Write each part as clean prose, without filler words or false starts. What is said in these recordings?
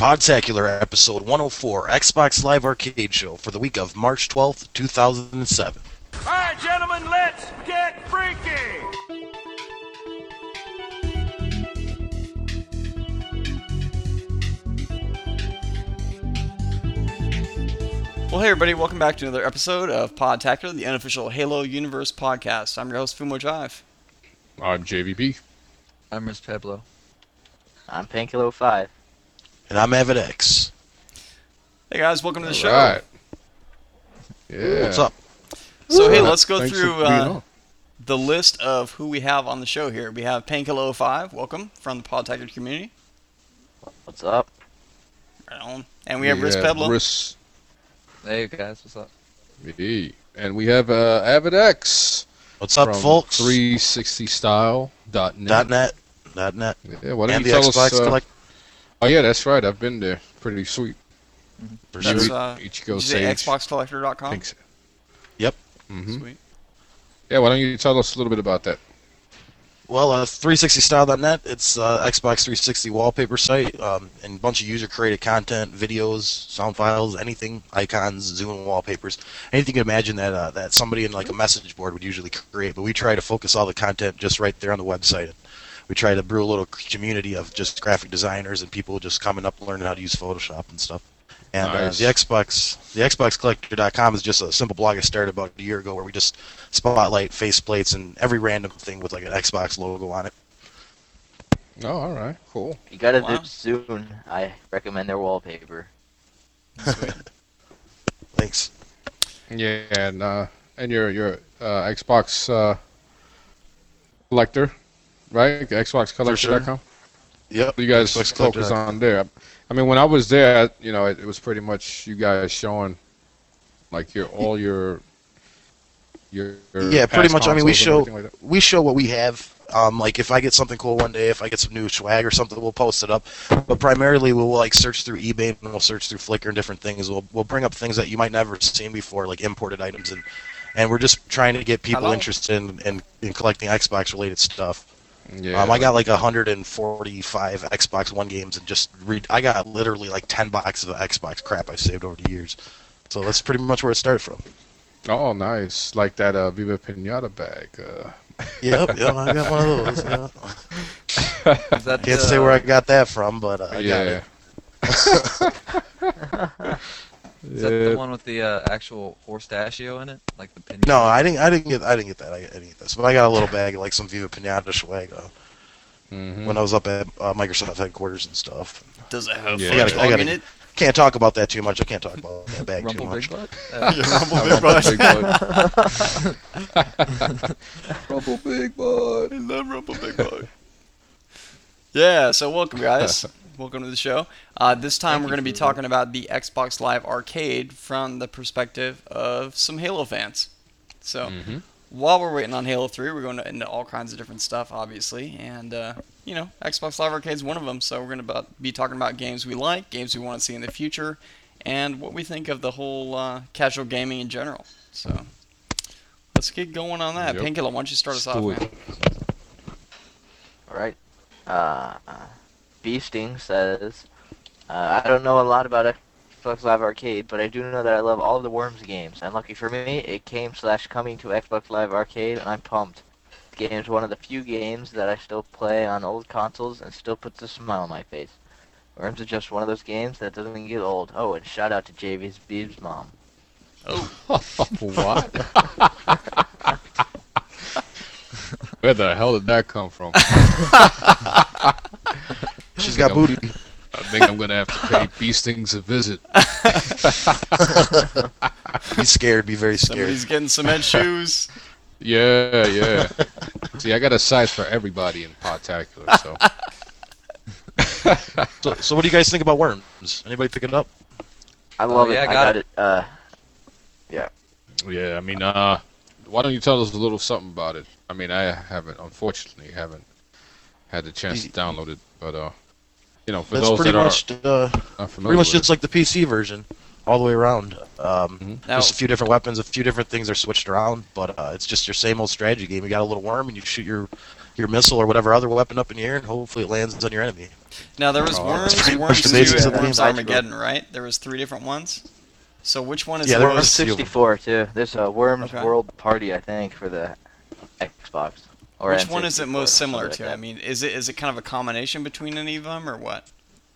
Podtacular episode 104, Xbox Live Arcade Show for the week of March 12th, 2007. Alright, gentlemen, let's get freaky! Well, hey everybody, welcome back to another episode of Podtacular, the unofficial Halo Universe podcast. I'm your host, Fumo Jive. I'm JVP. I'm Riz Pablo. I'm Pankilo5. And I'm AvidX. Hey guys, welcome to the show. Right. Yeah. What's up? So hey, let's go Thanks through for being on. the list of who we have on the show here. We have Pankilo5, welcome, from the Podtacular community. What's up? Right on. And we have Riz Pablo. Riz. Hey guys, what's up? Yeah. And we have AvidX. What's up, from folks? 360style.net. .net. Yeah, why don't And you the tell Xbox us? Collect. Oh yeah, that's right. I've been there. Pretty sweet. For That's, sure. Each did go you say sage. xboxcollector.com? Thanks. Yep. Mm-hmm. Sweet. Yeah, why don't you tell us a little bit about that? Well, 360style.net, it's Xbox 360 wallpaper site, and a bunch of user-created content, videos, sound files, anything, icons, Zoom wallpapers, anything you can imagine that somebody in like a message board would usually create. But we try to focus all the content just right there on the website. We try to brew a little community of just graphic designers and people just coming up learning how to use Photoshop and stuff. And Nice. the XboxCollector.com is just a simple blog I started about a year ago where we just spotlight faceplates and every random thing with like an Xbox logo on it. Oh, all right, cool. You gotta Wow. do Zune. I recommend their wallpaper. Thanks. Yeah, and your Xbox collector, right? XboxCollector.com. Yep. You guys Xbox focus Collector. on there. I mean, when I was there, it was pretty much you guys showing like your Yeah, pretty past much. I mean, we consoles and show everything like that. we show what we have. Like if I get something cool one day, if I get some new swag or something, we'll post it up. But primarily, we'll like search through eBay and we'll search through Flickr and different things. We'll bring up things that you might never have seen before, like imported items, and we're just trying to get people Hello. interested in collecting Xbox related stuff. Yeah, I got like 145 Xbox One games and I got literally like 10 boxes of Xbox crap I saved over the years. So that's pretty much where it started from. Oh, nice. Like that Viva Pinata bag. Yep, I got one of those. Yeah. Is that Can't say where I got that from, but I got it. Is that the one with the actual Horstachio in it, like the pin? No, I didn't get that. I didn't get this, but I got a little bag of like some Viva Pinata swag Mhm. when I was up at Microsoft headquarters and stuff. Does it have Yeah. yeah. I gotta- in it? Can't talk about that too much. I can't talk about that bag too Rumble much. Big Butt? Rumble Big Butt. Rumble Big Bud. I love Rumble Big Boy. Yeah, so welcome guys. Welcome to the show. This time we're going to be talking about the Xbox Live Arcade from the perspective of some Halo fans. So Mhm. while we're waiting on Halo 3, we're going into all kinds of different stuff, obviously. And, Xbox Live Arcade is one of them. So we're going to be talking about games we like, games we want to see in the future, and what we think of the whole casual gaming in general. So let's get going on that. Yep. Painkiller, why don't you start us Let's off, do man? it. Alright. Beasting says, I don't know a lot about Xbox Live Arcade, but I do know that I love all of the Worms games. And lucky for me, it came/coming to Xbox Live Arcade, and I'm pumped. The game is one of the few games that I still play on old consoles and still puts a smile on my face. Worms is just one of those games that doesn't get old. Oh, and shout out to JV's Beeb's mom. What? Where the hell did that come from? She's got booty. I think I'm gonna have to pay Beastings a visit. Be scared. Be very scared. Somebody's getting cement shoes. Yeah. See, I got a size for everybody in Podtacular, so. So what do you guys think about Worms? Anybody pick it up? I love yeah, it. I got it. Yeah, I mean, why don't you tell us a little something about it? I mean, I unfortunately haven't had the chance to download it, but for That's those pretty that are much not familiar pretty much with just like the PC version, all the way around. Now, Just a few different weapons, a few different things are switched around, but it's just your same old strategy game. You got a little worm, and you shoot your missile or whatever other weapon up in the air, and hopefully it lands on your enemy. Now there was Oh, Worms, that's pretty Worms much the 2, basis and of the Worms game. Armageddon, right? There was 3 different ones. So which one is Yeah, the there Worms was most? 64 too. There's a Worms Okay. World Party, I think, for the Xbox. Or Which one is it N64 most or similar something to? like I that. mean, is it kind of a combination between any of them, or what?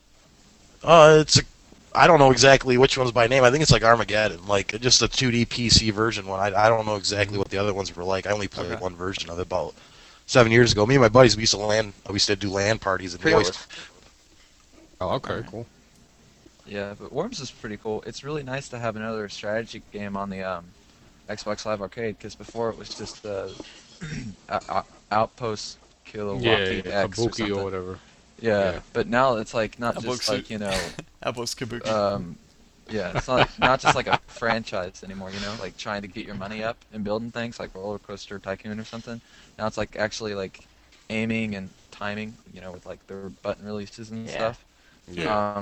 I don't know exactly which one's by name. I think it's like Armageddon, like just a 2D PC version one. I don't know exactly what the other ones were like. I only played Okay. one version of it about 7 years ago. Me and my buddies we used to do LAN parties and we always Oh, okay, cool. Yeah, but Worms is pretty cool. It's really nice to have another strategy game on the Xbox Live Arcade, because before it was just the Outpost Killer Yeah, Walkie X or Kabuki something. or whatever. Yeah, Yeah. but now it's like not Outpost just like, you know, Apples Kabuki. yeah, it's not just like a franchise anymore, you know, like trying to get your money up and building things like Roller Coaster Tycoon or something. Now it's like actually like aiming and timing, you know, with like their button releases and Yeah. stuff. Yeah.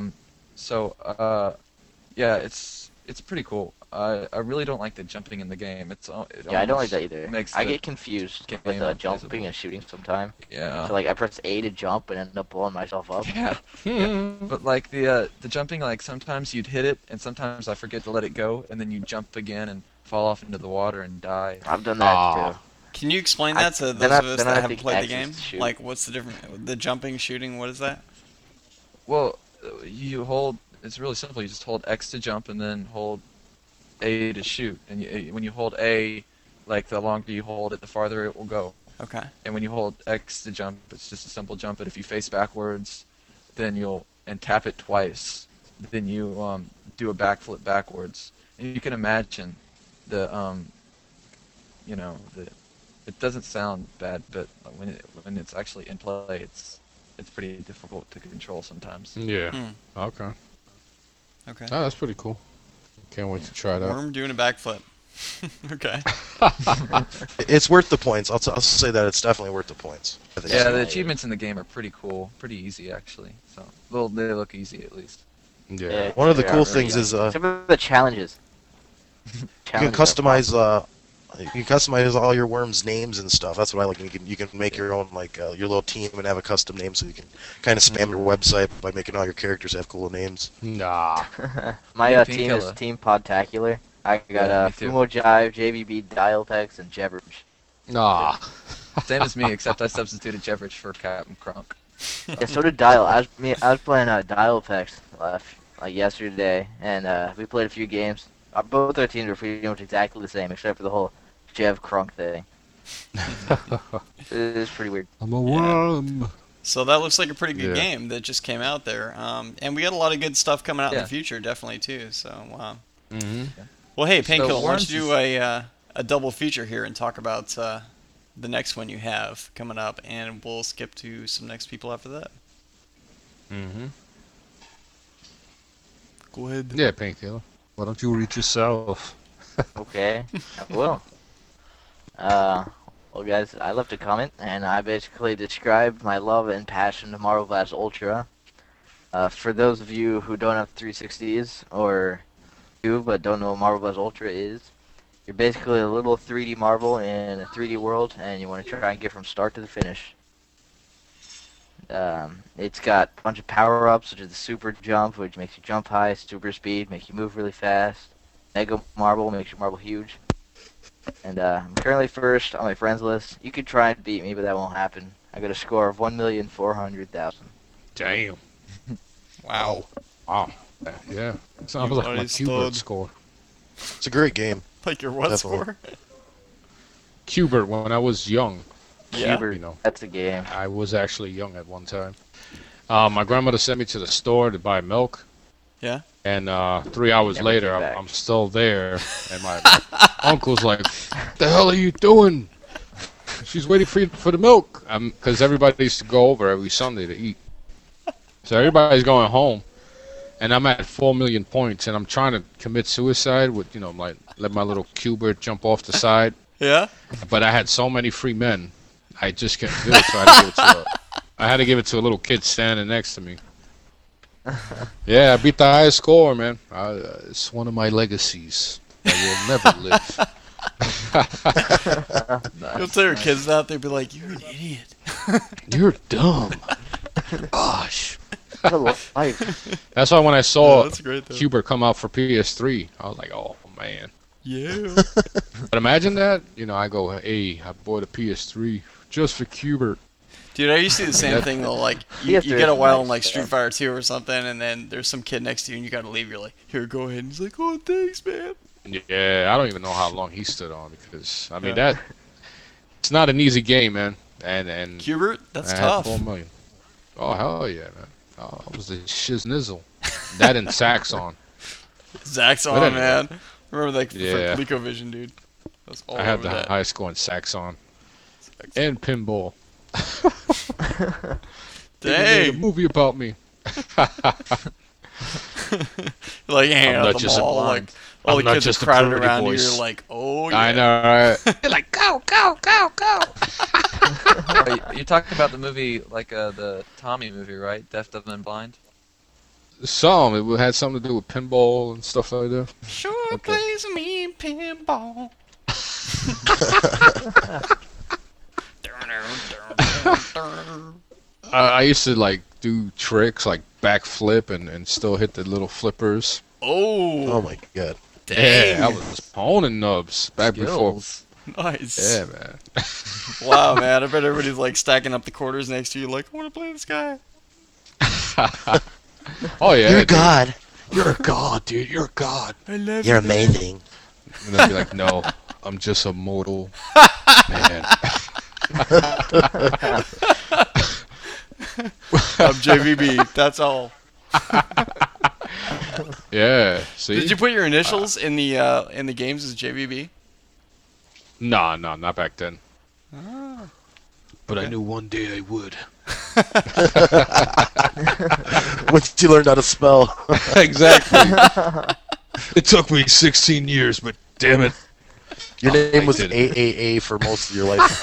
Yeah, it's pretty cool. I really don't like the jumping in the game. Yeah, I don't like that either. Makes I the get confused game with unplayable. jumping and shooting sometimes. Yeah. So like I press A to jump and end up blowing myself up. Yeah. But like the jumping, like sometimes you'd hit it and sometimes I forget to let it go and then you jump again and fall off into the water and die. I've done that Ah. too. Can you explain I- that to then those I- of us then I that have haven't to played the access game? to shoot. Like, what's the difference? The jumping, shooting, what is that? Well, it's really simple. You just hold X to jump and then hold A to shoot. And when you hold A, like the longer you hold it, the farther it will go. Okay. And when you hold X to jump, it's just a simple jump. But if you face backwards, then and tap it twice, then you do a backflip backwards. And you can imagine it doesn't sound bad, but when it's actually in play, it's pretty difficult to control sometimes. Yeah. Hmm. Okay. Okay. Oh, that's pretty cool. Can't wait to try that. Worm doing a backflip. Okay. it's worth the points. I'll say that it's definitely worth the points. I think Yeah, so. the achievements in the game are pretty cool, pretty easy actually. So they look easy at least. Yeah. One of the they cool are things really is Except for the challenges. you can Challenges are customize all your worms' names and stuff. That's what I like. You can make your own your little team and have a custom name, so you can kind of spam your website by making all your characters have cool names. Nah. awesome. My Yeah, team is Painkiller. Team Podtacular. I got Yeah, me too. Fumo Jive, JVB, Dialtex, and Jeverage. Nah. Same as me, except I substituted Jeverich for Captain Kronk. Yeah, so did Dial. I was playing Dialtex like yesterday, and we played a few games. Both our teams were pretty much exactly the same, except for the whole Jev Kronk thing. It is pretty weird. I'm a worm. So that looks like a pretty good Yeah. game that just came out there. And we got a lot of good stuff coming out in Yeah. the future, definitely, too. So, Mm-hmm. well, hey, So Painkiller, why don't Worms you do a double feature here and talk about the next one you have coming up, and we'll skip to some next people after that. Mm-hmm. Go ahead. Yeah, Painkiller. Why don't you read yourself? Okay, I will. Well, guys, I left a comment, and I basically described my love and passion to Marvel vs. Ultra. For those of you who don't have 360s, or do but don't know what Marvel vs. Ultra is, you're basically a little 3D Marvel in a 3D world, and you want to try and get from start to the finish. It's got a bunch of power-ups, such as the Super Jump, which makes you jump high, Super Speed, makes you move really fast, Mega Marble, makes your marble huge. And I'm currently first on my friends list. You could try and beat me, but that won't happen. I got a score of 1,400,000. Damn. Wow. Wow. Yeah. Sounds You like my already Qbert stood. score. It's a great game. Like your what Definitely. score? Qbert, when I was young, Yeah. Hubert, you know. that's a game. I was actually young at one time. My grandmother sent me to the store to buy milk. Yeah. And 3 hours Never later, came back. I'm still there, and my uncle's like, "The hell are you doing?" She's waiting for the milk, because everybody used to go over every Sunday to eat. So everybody's going home, and I'm at 4 million points, and I'm trying to commit suicide with, like let my little Qbert jump off the side, Yeah? but I had so many free men, I just couldn't do it. So I had to give it to a little kid standing next to me. Yeah, I beat the highest score, man. It's one of my legacies. I will never live. You'll tell your kids that, they'll be like, you're an idiot. You're dumb. Gosh. What a life. That's why when I Yeah, saw that's great though. Hubert come out for PS3, I was like, oh man. Yeah. But imagine that, I go, hey, I bought a PS3 just for Hubert. Dude, I used to do the same That- thing though. Like, you Yes, get a there's while in nice, like Street yeah. Fighter 2 or something, and then there's some kid next to you, and you gotta leave. You're like, here, go ahead. And he's like, oh, thanks, man. Yeah, I don't even know how long he stood on because I mean Yeah. it's not an easy game, man. And Hubert, that's I tough. had 4 million. Oh hell yeah, man! Oh, I was the shiznizzle. That and Saxon. Zach's But on, anyway. man. Remember that Yeah. for ColecoVision, dude. That's all I had over the that. highest score in Saxon Zach's- and pinball. They made a Dang. movie about me. Like hanging I'm out not the just a mall, like blind. all I'm the not kids are just a crowded pretty around you. voice. You're like, oh yeah. I know, right? They're like, go, go, go, go. You're talking about the movie, like the Tommy movie, right? Deaf, Dumb, and Blind? Some it had something to do with pinball and stuff like that. Sure Okay. plays me pinball. I used to like do tricks like backflip and still hit the little flippers. Oh, Oh my god. dang. Yeah, I was poning nubs back before. Skills. Nice. Yeah, man. Wow, man. I bet everybody's like stacking up the quarters next to you, like, I want to play this guy. Oh yeah, You're a dude. god. You're a god, dude. You're a god. I love You're you, man. amazing. And I'd be like, no, I'm just a mortal man. I'm JVB. That's all. Yeah. See? Did you put your initials in the games as JVB? Nah, not back then. Ah, But I okay. knew one day I would. Once you learned how to spell. Exactly. It took me 16 years, but damn it. Your Oh, name I was did it. AAA for most of your life.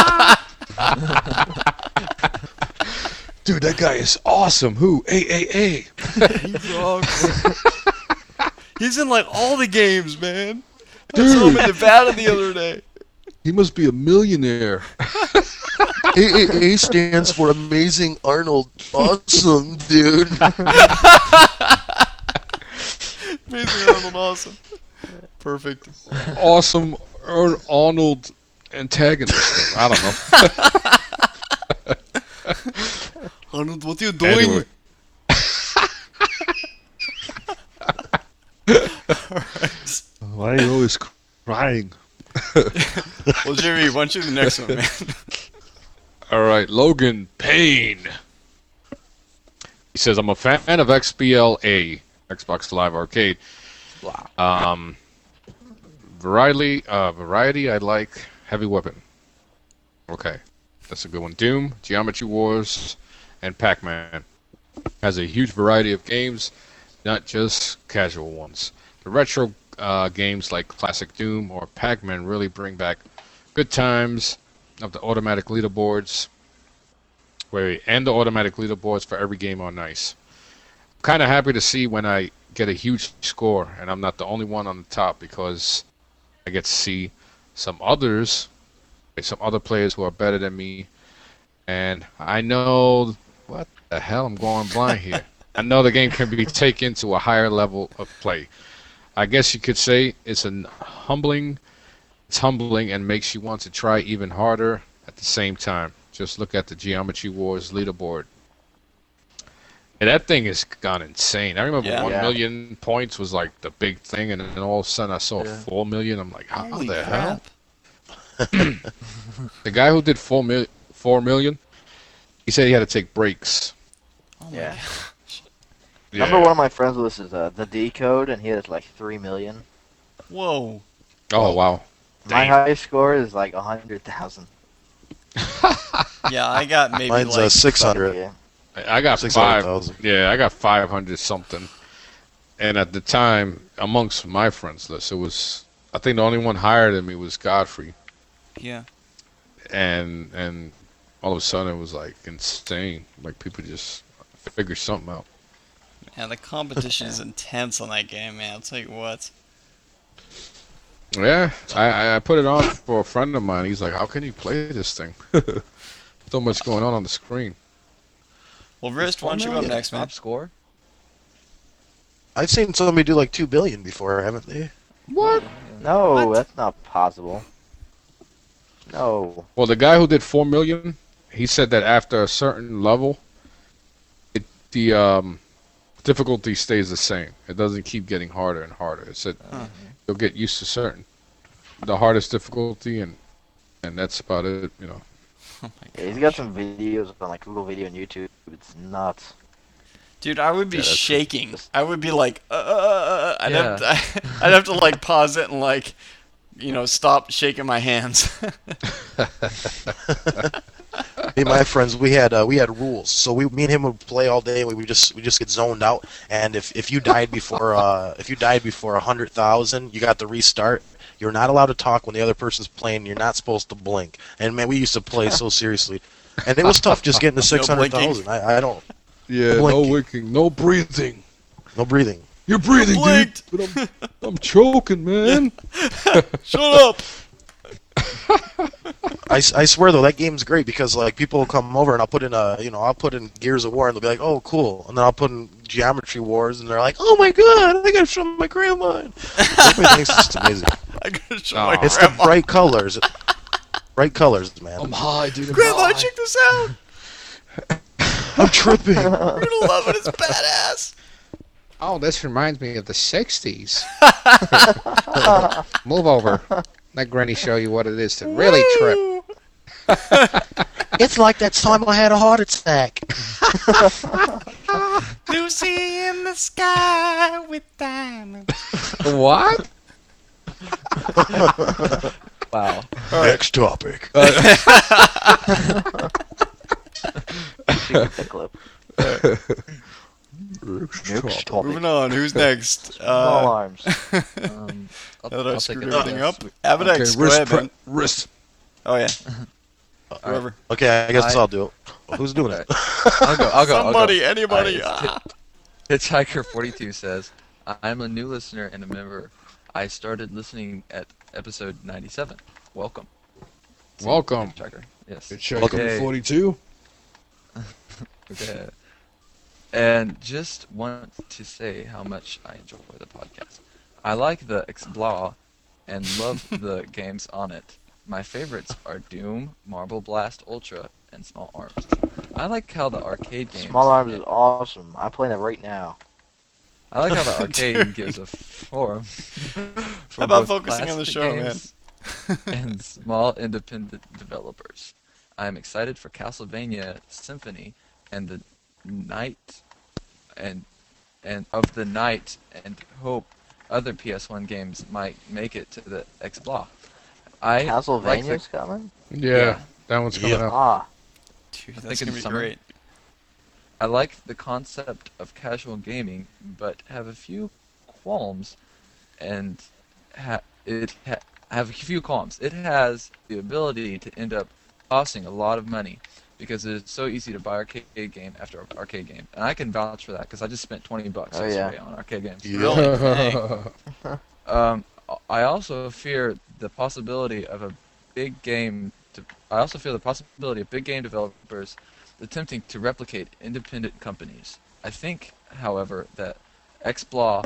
Dude, that guy is awesome. Who? AAA. He's awesome. He's in like all the games, man. I saw him Dude, in Nevada the other day. he must be a millionaire. AAA stands for Amazing Arnold. Awesome, dude. Amazing Arnold, awesome. Perfect. Awesome Arnold antagonist. I don't know. Arnold, what are you doing? Anyway. Alright. Why are you always crying? Well, Jimmy, why don't you do the next one, man? All right, Logan Payne. He says, I'm a fan of XBLA, Xbox Live Arcade. Wow. Variety, I like Heavy Weapon. Okay, that's a good one. Doom, Geometry Wars, and Pac-Man. Has a huge variety of games, not just casual ones. The retro games like Classic Doom or Pac-Man really bring back good times of the automatic leaderboards. And the automatic leaderboards for every game are nice. I'm kind of happy to see when I get a huge score and I'm not the only one on the top because I get to see some other players who are better than me. And I know what the hell I'm going blind here. I know the game can be taken to a higher level of play. I guess you could say it's humbling and makes you want to try even harder at the same time. Just look at the Geometry Wars leaderboard. And that thing has gone insane. I remember Yeah. 1 Yeah. million points was like the big thing, and then all of a sudden I saw Yeah. 4 million. I'm like, how Holy the crap. hell? The guy who did 4 million, he said he had to take breaks. Oh my Yeah. God. Remember one of my friends with this is the Decode, and he has like 3 million. Whoa. Oh, wow. My Damn. highest score is like 100,000. Yeah, I got maybe Mine's like 600. Yeah. I got 600,000. I got 500 something. And at the time, amongst my friends list, it was, I think the only one higher than me was Godfrey. yeah. And all of a sudden it was like insane. Like people just figure something out. Man, the competition is intense on that game, man. I'll tell you what. Yeah, I put it on for a friend of mine. He's like, how can you play this thing? So much going on the screen. Well, Wrist, why don't you go next, man? Top score? I've seen somebody do like 2 billion before, haven't they? What? No, What? that's not possible. No. Well, the guy who did 4 million, he said that after a certain level, the difficulty stays the same. It doesn't keep getting harder and harder. It said you'll get used to the hardest difficulty, and that's about it. You know. Oh my Yeah, he's gosh. got some videos on like Google Video and YouTube. It's nuts. Dude, I would be Yeah, that's- shaking. I would be like, I'd have to like pause it and like, stop shaking my hands. Me and my friends, we had rules. So me and him would play all day. We just get zoned out. And if you died before 100,000, you got to restart. You're not allowed to talk when the other person's playing. You're not supposed to blink. And man, we used to play so seriously, and it was tough just getting to 600,000. I don't. Yeah, No no blinking. winking, no breathing. No breathing. You're breathing, dude. blinked. But I'm choking, man. Shut up! I swear though, that game's great because like people will come over and I'll put in Gears of War and they'll be like, oh cool, and then I'll put in Geometry Wars and they're like, oh my god, I gotta show my grandma. Everybody thinks it's just amazing. I gotta show Oh. my It's grandma. the bright colors. Bright colors, man. I'm high, dude. I'm Grandma, high. check this out! I'm tripping. You're gonna love it, it's badass! Oh, this reminds me of the 60s. Move over. Let Granny show you what it is to really trip. Woo! It's like that time I had a heart attack. Lucy in the sky with diamonds. What? Wow. Next topic. Keep the clip. Next topic. Moving on, who's next? Small arms. I'll, Now that I I'll screwed take it. everything up. Avidex, go ahead, man. wrist. Oh, yeah. Whoever. Okay, I guess I'll do it. Who's doing it? I'll go. Somebody, anybody. All right. Hitchhiker42 says, I'm a new listener and a member. I started listening at episode 97. Welcome. Welcome. Hitchhiker. Yes. Welcome. Okay. 42. Okay. And just want to say how much I enjoy the podcast. I like the Explorer and love the games on it. My favorites are Doom, Marble Blast Ultra, and Small Arms. I like how the arcade games... Small arms is awesome. I'm playing it right now. I like how the arcade gives a forum for How about both focusing on the classic show, games and small independent developers. I am excited for Castlevania Symphony and the night and of the night and hope other PS1 games might make it to the Xbox. I like Castlevania's coming? Yeah, that one's coming Yeah. up. Ah. Dude, I that's think in gonna be summer. great. I like the concept of casual gaming, but have a few qualms, and have a few qualms. It has the ability to end up costing a lot of money because it's so easy to buy arcade game after arcade game, and I can vouch for that because I just spent $20 Oh, yesterday yeah. on arcade games. Really? Dang. I also fear the possibility of a big game. I also feel the possibility of big game developers attempting to replicate independent companies. I think, however, that XBLA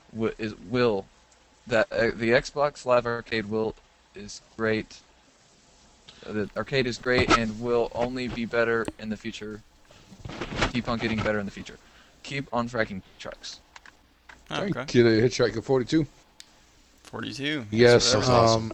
the Xbox Live Arcade is great. The arcade is great and will only be better in the future. Keep on getting better in the future. Keep on fracking trucks. Okay. Thank you, Hitchhiker 42. 42. Yes. That was awesome.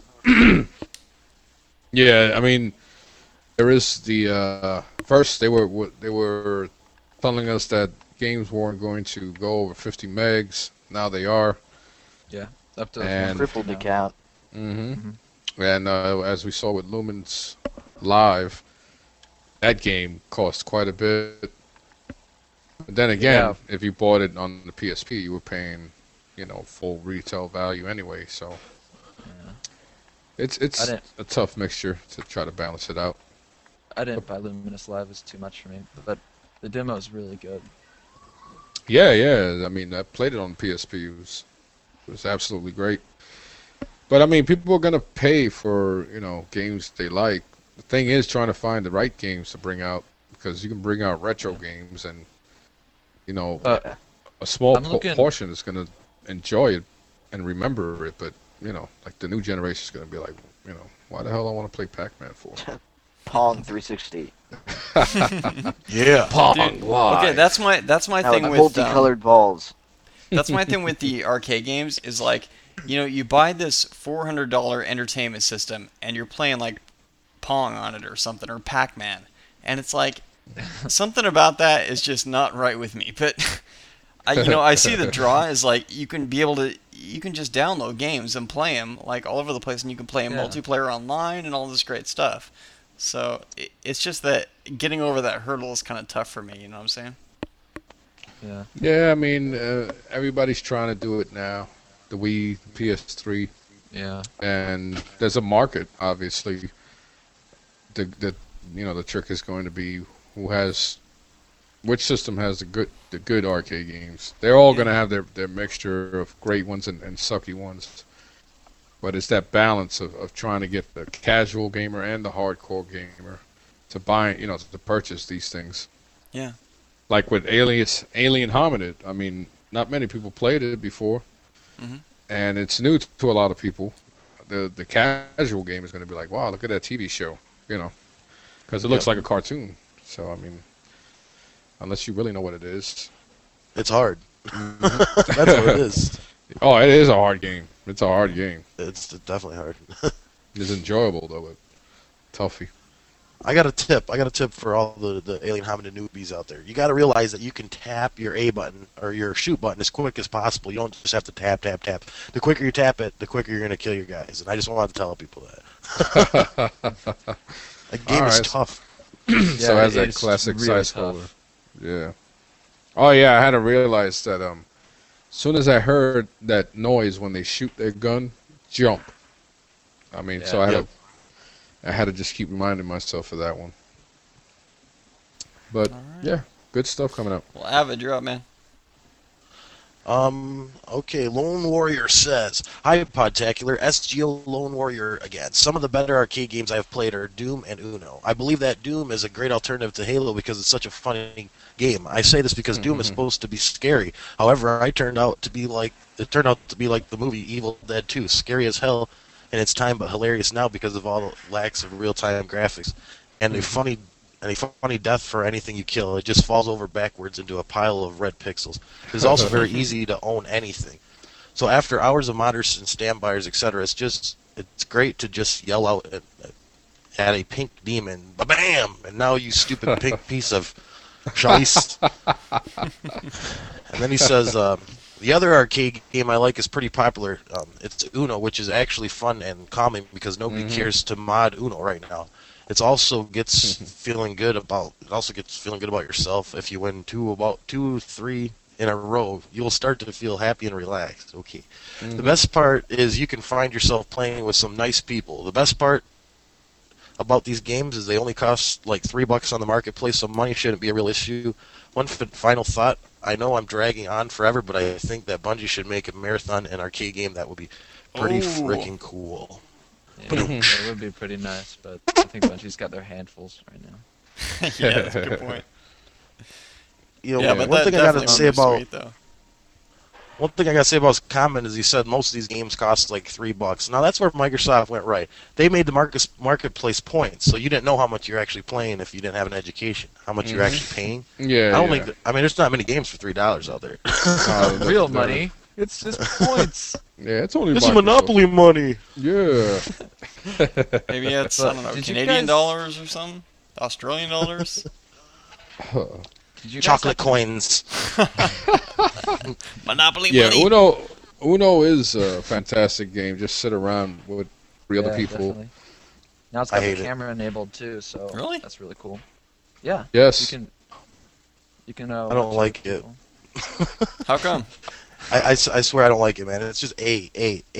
Yeah, I mean, there is the first they were telling us that games weren't going to go over 50 megs. Now they are. Up to And- Tripled the count. Mm-hmm. And as we saw with Lumen's Live, that game cost quite a bit. But then again, Yeah. if you bought it on the PSP, you were paying, full retail value anyway. So it's I didn't- a tough mixture to try to balance it out. I didn't buy Luminous Live; it was too much for me. But the demo is really good. Yeah. I mean, I played it on PSP. It was absolutely great. But I mean, people are gonna pay for games they like. The thing is trying to find the right games to bring out because you can bring out retro games, and you know, Uh, a small I'm looking- portion is going to enjoy it and remember it, but you know, like the new generation is going to be like, you know, why the hell I want to play Pac-Man for? Pong 360. Yeah. Dude, okay, that's my Now thing with with multicolored balls. that's my thing with the arcade games is like, you know, you buy this $400 entertainment system and you're playing like Pong on it or something, or Pac-Man, and it's like something about that is just not right with me. But I see the draw is like you can just download games and play them like all over the place, and you can play them Yeah. multiplayer online and all this great stuff. So it's just that getting over that hurdle is kind of tough for me. You know what I'm saying? Yeah. Yeah, I mean, everybody's trying to do it now. The Wii, PS3, Yeah. and there's a market, obviously. The trick is going to be which system has the good arcade games. They're all going to have their mixture of great ones and sucky ones. But it's that balance of trying to get the casual gamer and the hardcore gamer to purchase these things. Yeah. Like with Alien Hominid, I mean, not many people played it before, and it's new to a lot of people. The casual game is going to be like, wow, look at that TV show, you know, because it looks like a cartoon. So I mean, unless you really know what it is. It's hard. That's what it is. Oh, it is a hard game. It's a hard game. It's definitely hard. It's enjoyable though, but toughy. I got a tip for all the Alien Hominid newbies out there. You got to realize that you can tap your A button or your shoot button as quick as possible. You don't just have to tap. The quicker you tap it, the quicker you're going to kill your guys. And I just wanted to tell people that. That game is Alright. tough. So it has that it's classic really side tough. scroller. Yeah. Oh yeah, I had to realize that as soon as I heard that noise when they shoot their gun, jump. I mean, so Yeah. I had to just keep reminding myself of that one. But yeah, good stuff coming up. Well, Avid, you're up, man. Okay, Lone Warrior says, hi, Podtacular, SGO Lone Warrior again. Some of the better arcade games I've played are Doom and Uno. I believe that Doom is a great alternative to Halo because it's such a funny game. I say this because Doom is supposed to be scary. However, it turned out to be like the movie Evil Dead 2, scary as hell in its time, but hilarious now because of all the lacks of real-time graphics. And a funny death for anything you kill. It just falls over backwards into a pile of red pixels. It's also very easy to own anything. So after hours of modders and standbys, etc., it's great to just yell out at a pink demon, ba-bam! And now you stupid pink piece of shice. And then he says, the other arcade game I like is pretty popular. It's Uno, which is actually fun and calming because nobody cares to mod Uno right now. It also gets feeling good about yourself if you win 2-3 in a row. You'll start to feel happy and relaxed. Okay. The best part is you can find yourself playing with some nice people. The best part about these games is they only cost like $3 on the marketplace, so money shouldn't be a real issue. One final thought. I know I'm dragging on forever, but I think that Bungie should make a marathon and arcade game that would be pretty freaking cool. Yeah, it would be pretty nice, but I think Bungie's got their handfuls right now. Yeah, that's a good point. You know, Yeah, but one that thing I gotta definitely say would be about sweet, though. One thing I gotta say about his comment is he said most of these games cost like $3. Now that's where Microsoft went right. They made the marketplace points, so you didn't know how much you're actually playing if you didn't have an education. How much you're actually paying. Yeah. I don't think. I mean, there's not many games for $3 out there. Real money. It's just points. Yeah, it's only It's Microsoft. Monopoly money. Yeah. Maybe it's, I don't know, Did you Canadian guys- dollars or something? Australian dollars? Did you guys Chocolate have coins. Monopoly Yeah, money? Uno is a fantastic game. Just sit around with three other people. Definitely. Now it's I got the hate it. camera enabled too, so Really? that's really cool. Yeah. Yes. You can. I don't watch like other it. people. How come? I swear I don't like it, man. It's just A.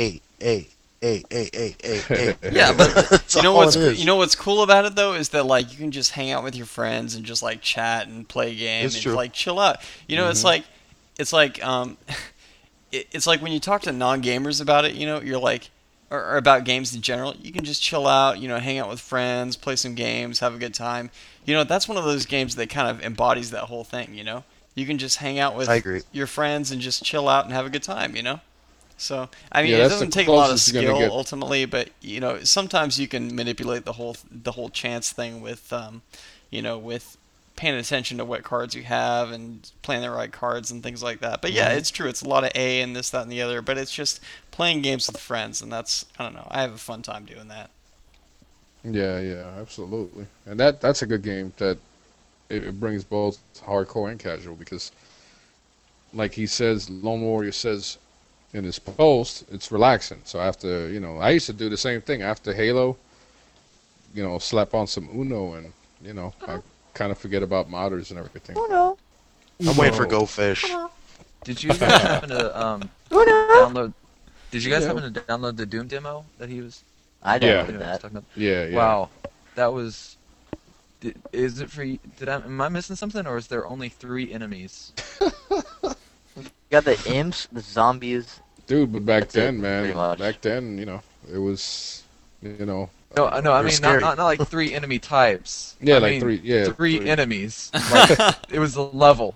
Yeah, but That's you know all what's it is. you know what's cool about it though is that like you can just hang out with your friends and just like chat and play games It's and true. like chill out. You know, it's like it's like when you talk to non-gamers about it, you know, you're like or about games in general, you can just chill out, hang out with friends, play some games, have a good time. That's one of those games that kind of embodies that whole thing. You can just hang out with I agree. your friends and just chill out and have a good time. So it that's doesn't the take a lot of closest you're gonna skill get. ultimately, but sometimes you can manipulate the whole chance thing with with paying attention to what cards you have and playing the right cards and things like that. But yeah, it's true. It's a lot of A and this, that, and the other. But it's just playing games with friends, and that's, I don't know. I have a fun time doing that. Yeah, absolutely. And that's a good game that it brings both hardcore and casual because, like he says, Lone Warrior says in his post, it's relaxing. So after, I used to do the same thing after Halo, slap on some Uno and, I kind of forget about modders and everything. Uno. I'm waiting for Go Fish. Did you guys happen to download? Did you guys happen to download the Doom demo that he was? I Yeah. downloaded that. talking about? Yeah. Wow, that was. Is it for? Am I missing something, or is there only 3 enemies? You got the imps, the zombies. Dude, but back That's it, then, pretty man, much. back then, it was, No, I They're mean scary. not like 3 enemy types. Yeah, I like mean, 3, yeah. 3 enemies. Like, it was a level.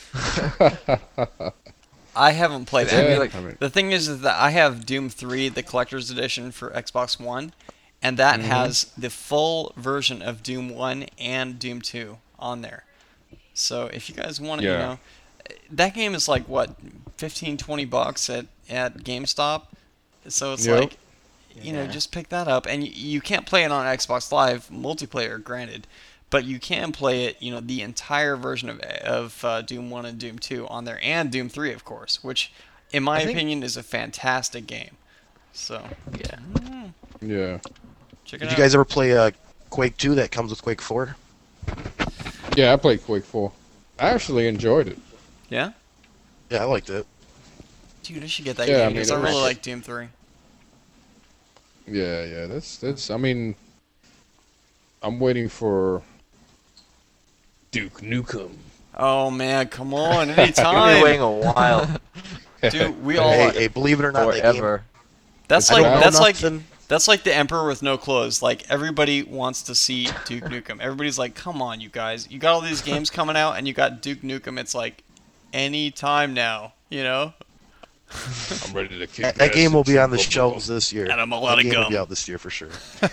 I haven't played it. I Yeah, mean, like- I mean, the thing is that I have Doom 3, the collector's edition for Xbox One, and that has the full version of Doom 1 and Doom 2 on there. So if you guys want to, Yeah. that game is like, what, $15-20 at GameStop? So it's Yep. like, just pick that up. And you can't play it on Xbox Live multiplayer, granted, but you can play it, the entire version of Doom 1 and Doom 2 on there, and Doom 3, of course, which, in my I think- opinion, is a fantastic game. So, Yeah. yeah. check it Did out. you guys ever play Quake 2 that comes with Quake 4? Yeah, I played Quake 4. I actually enjoyed it. Yeah? Yeah, I liked it. Dude, I should get that Yeah, I game mean, because it I really was- like Doom 3. Yeah, that's, I mean, I'm waiting for Duke Nukem. Oh, man, come on, You've been anytime. waiting a while. Dude, we all... Hey, believe it or not, that game. Forever. That's I like don't know that's nothing. like the Emperor with no clothes. Like, everybody wants to see Duke Nukem. Everybody's like, come on, you guys. You got all these games coming out, and you got Duke Nukem. It's like, any time now, I'm ready to kick That ass game will and be on the chew shelves bubblegum. this year. And I'm a lot that of game gum. will be out this year for sure.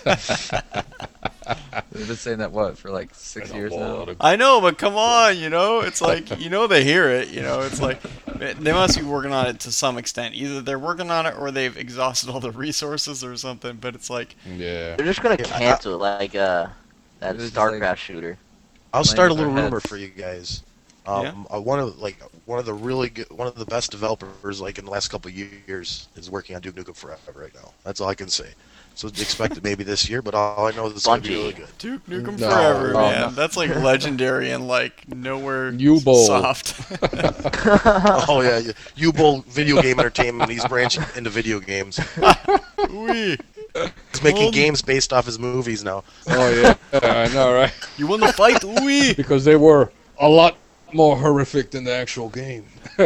They've been saying that for like 6 years now. I know, but come on, it's like, they hear it, it's like, they must be working on it to some extent. Either they're working on it or they've exhausted all the resources or something, but it's like, Yeah. They're just gonna Yeah, cancel it like that It is StarCraft like- shooter. I'll Playing start a with our little rumor heads. for you guys. Yeah? One of the really good, one of the best developers like in the last couple of years is working on Duke Nukem Forever right now. That's all I can say. So expect it maybe this year, but all I know is it's going to be Bungie. really good. Duke Nukem No. Forever, Oh, man. no. That's like legendary and like nowhere U-Bowl. soft. Oh yeah, U-Bowl video game entertainment. He's branching into video games. Wee. He's making Hold- games based off his movies now. Oh, yeah. I know, right? You won the fight, Wee. Because they were a lot more horrific than the actual game.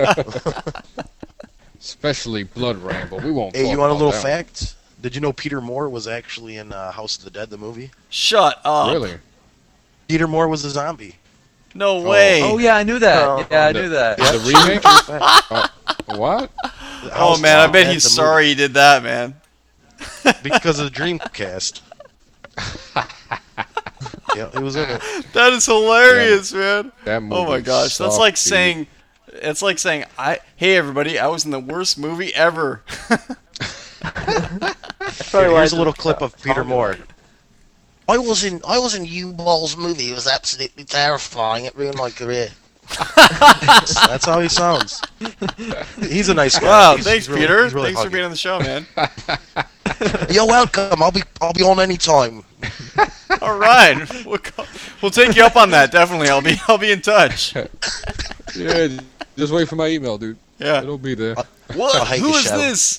Especially Blood Rain, but we won't Hey, talk you want a about little that fact? Did you know Peter Moore was actually in House of the Dead, the movie? Shut up. one. Really? Peter Moore was a zombie. No way. Oh yeah, I knew that. Oh. Yeah, I knew that. The remake? What? Oh man, I bet he's sorry he did that, man. Because of the Dreamcast. Yeah, it was in it. That is hilarious, man. That movie Oh my gosh, that's like sucked, dude. saying, hey everybody, I was in the worst movie ever. Here's a little clip of Peter Moore. I was in U-Ball's movie. It was absolutely terrifying. It ruined my career. That's how he sounds. He's a nice guy. Wow, He's thanks, really- Peter. he's really Thanks for huggy. being on the show, man. You're welcome. I'll be on any time. All right, we'll take you up on that. Definitely, I'll be in touch. Yeah, just wait for my email, dude. Yeah. It'll be there. What? I'll hate Who you, is Shadow. this?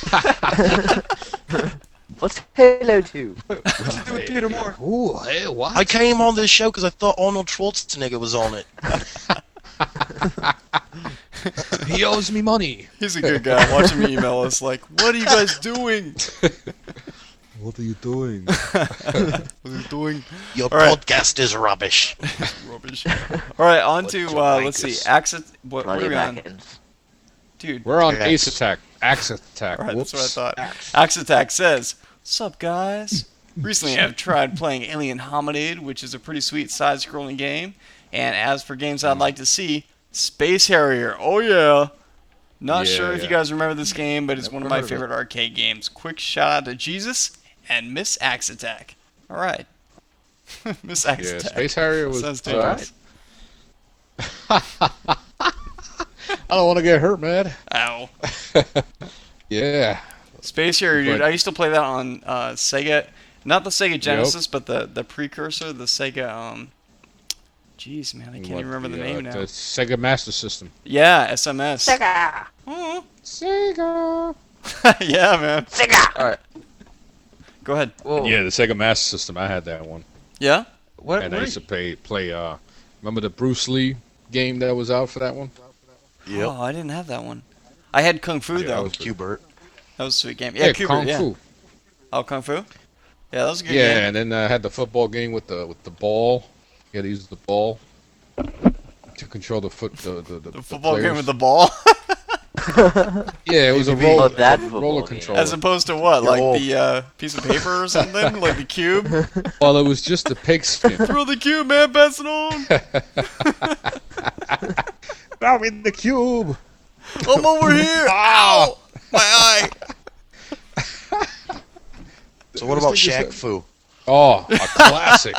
What's Halo 2? Peter Moore. Ooh, hey, what? I came on this show because I thought Arnold Schwarzenegger was on it. He owes me money. He's a good guy. Watch him email us like, "What are you guys doing? What are you doing? What are you doing?" Your All right. podcast is rubbish. Rubbish. All right, on to let's see. Jamaicus. Access. What are Bloody we on, Americans. dude? We're on Axe. Ace Attack. Axe Attack. All right, Whoops. that's what I thought. Axe Attack says, "Sup guys? Recently I've tried playing Alien Hominid, which is a pretty sweet side-scrolling game. And as for games I'd like to see, Space Harrier. Oh yeah. Not Yeah, sure if you yeah. guys remember this game, but it's one of my heard of it. favorite arcade games. Quick shout out to Jesus and Miss Axe Attack. All right. Miss Axe Yeah, Attack. Space Harrier was. Sounds alright. dangerous. I don't want to get hurt, man. Ow. Yeah. Space Harrier, dude. But- I used to play that on Sega. Not the Sega Genesis, but the precursor, the Sega. Jeez, man, I can't even remember the name now. The Sega Master System. Yeah, SMS. Sega! Oh. Sega. Yeah, man. Sega! All right. Go ahead. Whoa. Yeah, the Sega Master System. I had that one, Yeah? What? and I what used to play. Remember the Bruce Lee game that was out for that one? Yep. Oh, I didn't have that one. I had Kung Fu, Yeah, though. I was- Qbert. That was a sweet game. Yeah, Cubert, Kung yeah. Fu. Oh, Kung Fu? Yeah, that was a good Yeah, game. and then I had the football game with the ball. You had to use the ball to control the foot. The The football game players. with the ball? Yeah, it was a ABB. roller, Oh, that football roller game. controller. As opposed to what? Yo. Like the piece of paper or something? Like the cube? Well, it was just the pigskin. Throw the cube, man. Pass it on. Now in the cube. I'm over here. Ow! My eye. So what about This thing Shaq is- Fu? Oh, a classic.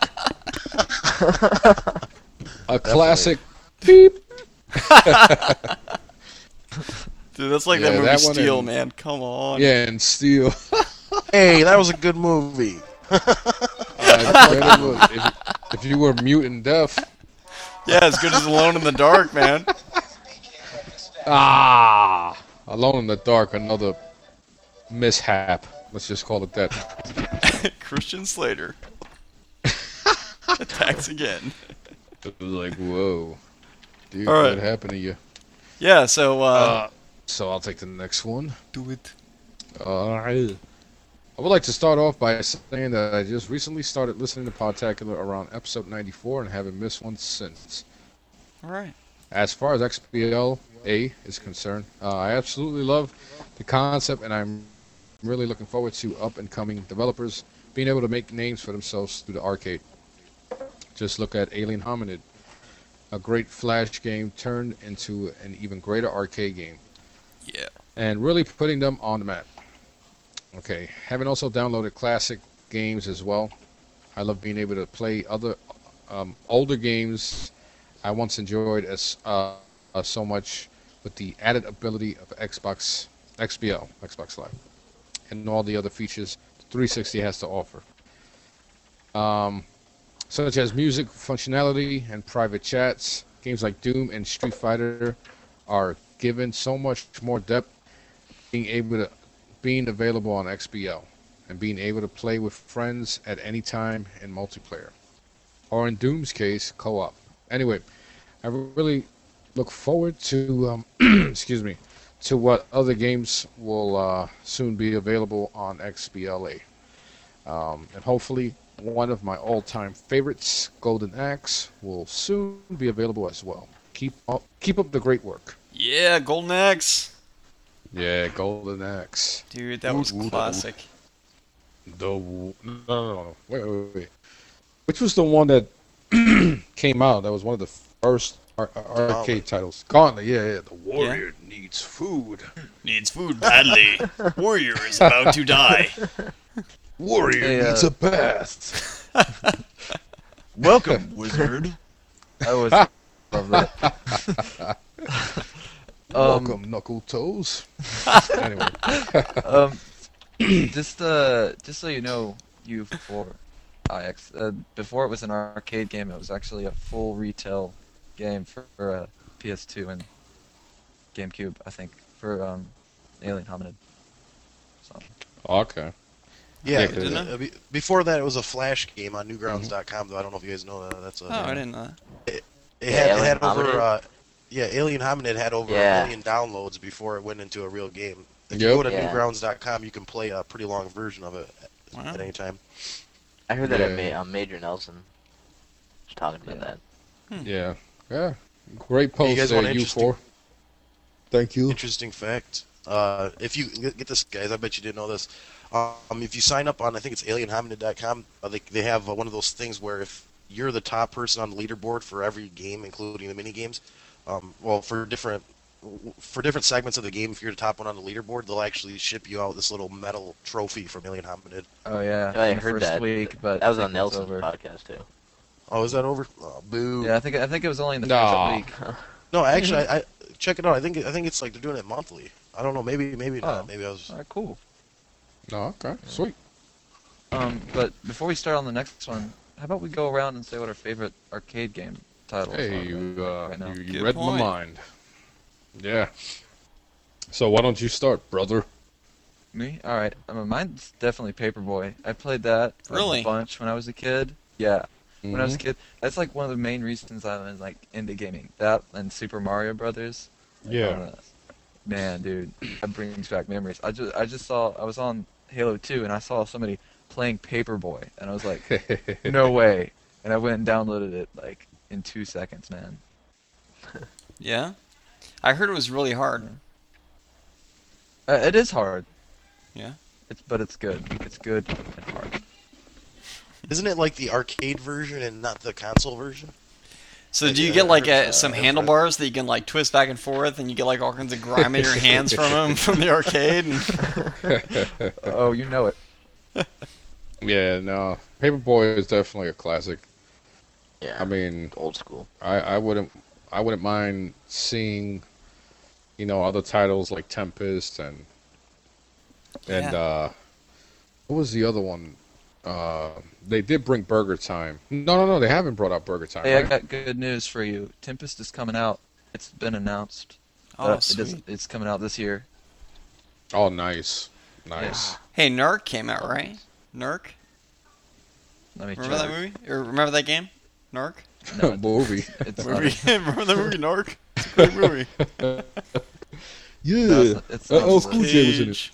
A classic. Beep. Dude, that's like Yeah, that movie that one Steel, and- man. Come on. Yeah, and steel. Hey, that was a good movie. If you were mute and deaf. Yeah, as good as Alone in the Dark, man. Alone in the Dark, another mishap. Let's just call it that. Christian Slater. Attacks again. It was like, whoa. Dude, All right. what happened to you? Yeah, so, So I'll take the next one. do it. Alright. I would like to start off by saying that I just recently started listening to Podtacular around episode 94 and haven't missed one since. All right. As far as XBLA is concerned, I absolutely love the concept, and I'm really looking forward to up-and-coming developers being able to make names for themselves through the arcade. Just look at Alien Hominid, a great Flash game turned into an even greater arcade game, Yeah. and really putting them on the map. Okay, having also downloaded classic games as well, I love being able to play other older games I once enjoyed as so much with the added ability of Xbox Live, and all the other features 360 has to offer, such as music functionality and private chats. Games like Doom and Street Fighter are given so much more depth, being available on XBL, and being able to play with friends at any time in multiplayer, or in Doom's case, co-op. Anyway, I really look forward to excuse me, to what other games will soon be available on XBLA, and hopefully one of my all-time favorites, Golden Axe, will soon be available as well. Keep up the great work. Yeah, Golden Axe. Yeah, Golden Axe. Dude, that was classic. No. Wait. Which was the one that came out? That was one of the first arcade titles. Gauntlet, yeah. The warrior needs food. Needs food badly. Warrior is about to die. Warrior Hey, needs a bath. Welcome, wizard. I was love that. Welcome, Knuckle Toes. Anyway, Just so you know, you for IX, before it was an arcade game, it was actually a full retail game for PS2 and GameCube, I think, for Alien Hominid. So okay. Yeah, didn't before that it was a Flash game on Newgrounds.com, though I don't know if you guys know that. That's Oh, I didn't know that. It had Alien over Hominid? Yeah, Alien Hominid had over Yeah. 1 million downloads before it went into a real game. If Yep. you go to Yeah. newgrounds.com, you can play a pretty long version of it Wow. at any time. I heard that Yeah. Major Nelson was talking about Yeah. that. Yeah. Yeah. Great Hey, post you guys there, want you interesting- four. Thank you. Interesting fact. If you get this, guys, I bet you didn't know this. If you sign up on, I think it's alienhominid.com, they have one of those things where if you're the top person on the leaderboard for every game, including the mini games, well, for different segments of the game, if you're the top one on the leaderboard, they'll actually ship you out this little metal trophy from Alien Hominid. Oh yeah, I in the heard first that. week, but That was I on think it's Nelson's over. podcast too. Oh, is that over? Oh, boo. Yeah, I think it was only in the Nah. first week. No, actually, I check it out. I think it's like they're doing it monthly. I don't know. Maybe Oh. not. Maybe I was. All right, cool. Oh, okay. Sweet. But before we start on the next one, how about we go around and say what our favorite arcade game titles Hey, are right now? you Good read point. my mind. Yeah. So why don't you start, brother? Me? All right. Mine's definitely Paperboy. I played that Really? a bunch when I was a kid. Yeah, when I was a Mhm. kid. That's like one of the main reasons I was like into gaming. That and Super Mario Brothers. Yeah. Man, dude, that brings back memories. I was on Halo 2 and I saw somebody playing Paperboy and I was like, no way. And I went and downloaded it like in 2 seconds, man. Yeah? I heard it was really hard. It is hard. Yeah? But it's good. It's good and hard. Isn't it like the arcade version and not the console version? So do you Yeah, get like I heard some that. handlebars that you can like twist back and forth, and you get like all kinds of grime in your hands from them from the arcade? And... Oh, you know it. Yeah, no. Paperboy is definitely a classic. Yeah. I mean, Old school. I wouldn't mind seeing, other titles like Tempest and what was the other one? They did bring Burger Time. No, they haven't brought out Burger Time. Hey, I right? got good news for you. Tempest is coming out. It's been announced. Oh, sweet. It's coming out this year. Oh, nice. Nice. Hey, Narc came out, right? Narc? Let me Remember that check. movie? Or remember that game? Narc? No, Movie. it's not. Movie. Remember that movie, Narc? It's a great movie. Yeah. No, it's not. Oh, Cool J was in it. Cage.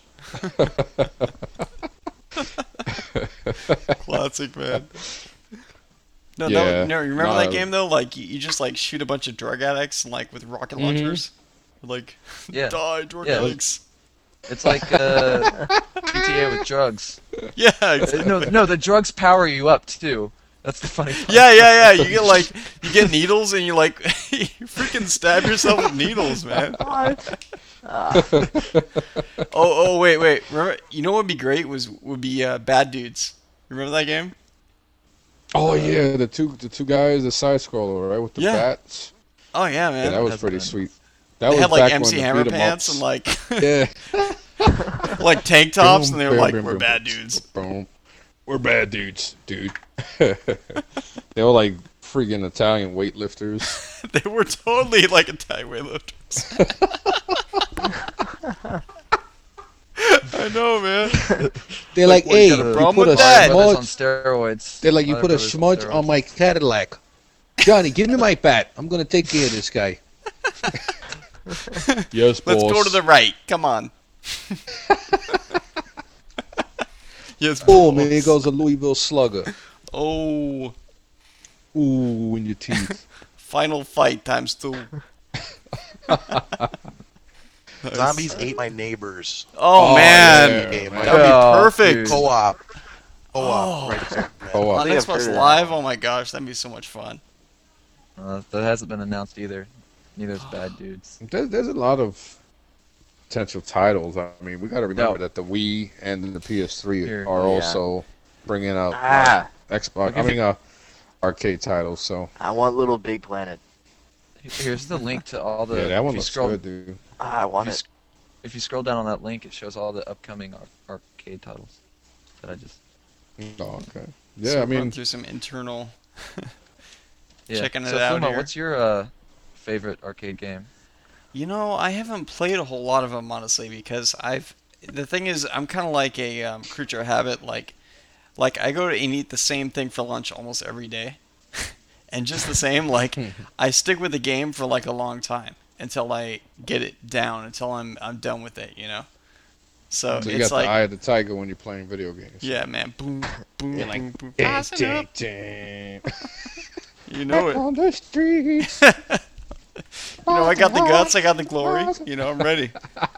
Classic, man. No, Yeah. no, you remember No. that game though? Like you just like shoot a bunch of drug addicts like with rocket launchers. Like Yeah. die drug Yeah. addicts. It's like GTA with drugs. Yeah, exactly. No, the drugs power you up too. That's the funny part. Yeah. You get needles and you like you freaking stab yourself with needles, man. What? Wait. Remember, you know what would be great would be Bad Dudes. Remember that game? Oh yeah, the two guys, the side scroller, right, with the Yeah. bats. Oh yeah, Yeah, man. that was That's pretty fun. sweet. That They was had like back MC when the Hammer beat 'em pants ups- and like Yeah. like tank tops, Boom, and they were bam, like, bam, "We're bam, bad bam. dudes." Boom. We're bad dudes, dude. They were like freaking Italian weightlifters. They were totally like Italian weightlifters. I know, man. They're like, what hey, kind of you problem put a with that? Brothers on smudge. steroids. They're like, you Other put a brothers on smudge steroids. on my Cadillac. Johnny, give me my bat. I'm gonna take care of this guy. Yes, boss. Let's go to the right. Come on. Yes. Boom, and boss. here goes a Louisville Slugger. Oh, Ooh, in your teeth. final fight times 2. Zombies ate my neighbors. Oh, man, yeah, Game. man. that would be Oh, perfect. dude. Co-op. Oh. Right there, man. Oh, On think I've Xbox heard of that. Live, oh my gosh, that'd be so much fun. That hasn't been announced either. Neither's Bad Dudes. There's a lot of potential titles. I mean, we got to remember No. that the Wii and the PS3 Here. are Yeah. also bringing out Xbox. Arcade titles. So I want Little Big Planet. Here's the link to all the. yeah, that one if you looks scroll, good, dude. I want if you it. sc- If you scroll down on that link, it shows all the upcoming arcade titles that I just. Oh, okay. So Yeah, I run mean, through some internal. Yeah. Checking it so, out Fuma, here. what's your favorite arcade game? You know, I haven't played a whole lot of them honestly because the thing is, I'm kind of like a creature of habit. Like I go to and eat the same thing for lunch almost every day, And just the same, like I stick with the game for like a long time until I get it down, until I'm done with it, you know. So So you it's got like, the eye of the tiger when you're playing video games. yeah, man, boom, boom, You're like, boom, boom. Ding, Pass it ding, up. ding. You know it. On the streets. You know, I got the guts, I got the glory. You know, I'm ready.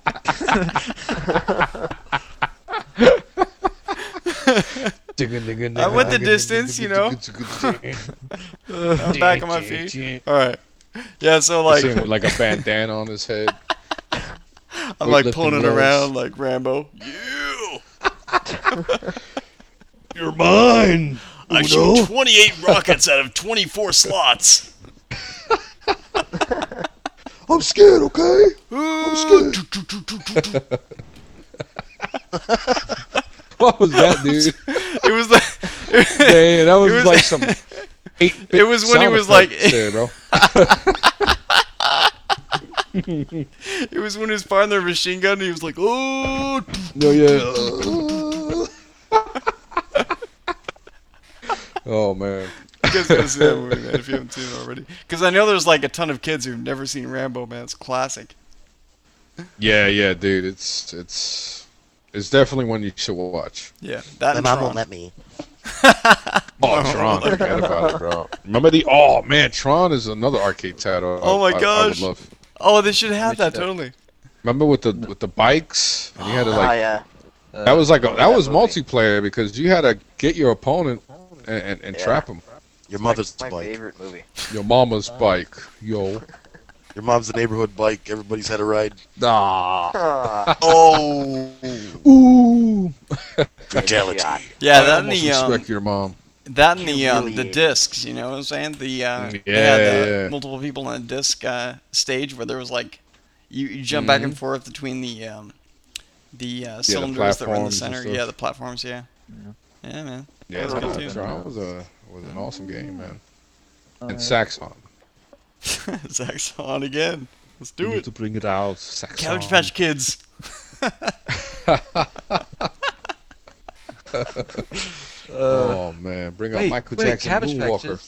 I went the distance, you know. I'm back on my feet. All right. Yeah, so Like, like with like a bandana on his head. I'm like weightlifting pulling it gloves. around like Rambo. You. You're mine. I shoot 28 rockets out of 24 slots. I'm scared, okay? I'm scared. What was that, dude? It was like Man, that was, was- like some 8-bit It was when he sound was like- effects there, bro. it was when he was firing the machine gun and he was like, "Oh." No, yeah. Oh man. You guys gotta see that movie, man, if you haven't seen it already. Because I know there's like a ton of kids who've never seen Rambo, man. It's a classic. Yeah, dude. It's definitely one you should watch. Yeah, that My and mom Tron. won't let me. Oh, Tron. I forgot about it, bro. Remember oh man, Tron is another arcade title. Oh my I gosh. would love. Oh, they should have that should. totally. Remember with the bikes? And you had to Oh, like yeah. that was like that was movie. multiplayer because you had to get your opponent and Yeah. trap him. Your mother's My bike. favorite movie. Your mama's bike, yo. Your mom's the neighborhood bike. Everybody's had a ride. Ah. Ah, Oh, Ooh. fatality. God. Yeah, I that and almost the respect your mom. that and the Humiliating. discs. You know what I'm saying? They had Yeah. multiple people on a disc stage where there was like you jump back and forth between the cylinders that were in the platforms and center. stuff. Yeah, the platforms. Yeah, yeah, man. Yeah, That's good too. Tron was an awesome game, man. And yeah. Saxon. Zach's on again. Let's do it. to bring it out. Saxon. Cabbage Patch Kids. Oh man, bring out Michael Jackson Cabbage Moonwalker.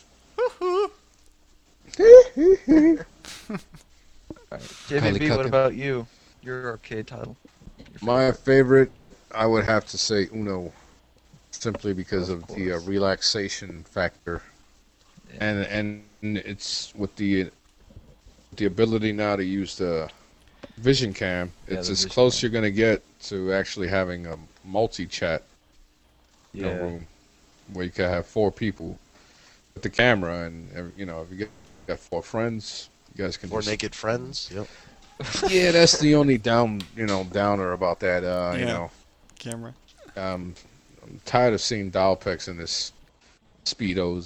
Patches. Alright, Highly JVB, what cooking. about you? Your arcade title. My favorite, I would have to say Uno, simply because of the course. relaxation factor, Yeah. and it's with the ability now to use the vision cam. Yeah, It's the as vision close cam. you're gonna get to actually having a multi-chat room where you can have 4 people with the camera, and you know if you got 4 friends, you guys can. Or just- naked friends. Yep. Yeah, that's the only downer about that. You Yeah. know. Camera. I'm tired of seeing Dalpex in this speedos